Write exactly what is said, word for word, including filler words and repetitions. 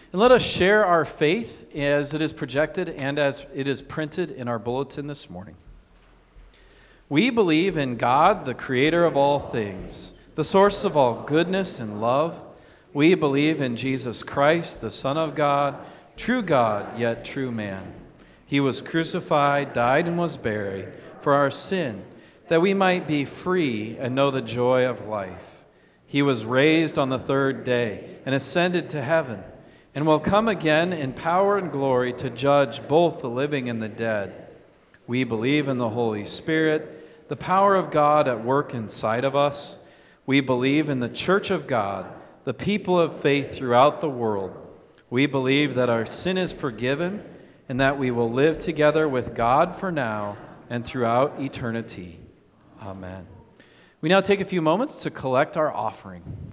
And let us share our faith as it is projected and as it is printed in our bulletin this morning. We believe in God, the creator of all things, the source of all goodness and love. We believe in Jesus Christ, the Son of God, true God, yet true man. He was crucified, died, and was buried for our sin, that we might be free and know the joy of life. He was raised on the third day and ascended to heaven, and will come again in power and glory to judge both the living and the dead. We believe in the Holy Spirit, the power of God at work inside of us. We believe in the Church of God, the people of faith throughout the world. We believe that our sin is forgiven and that we will live together with God for now and throughout eternity. Amen. We now take a few moments to collect our offering.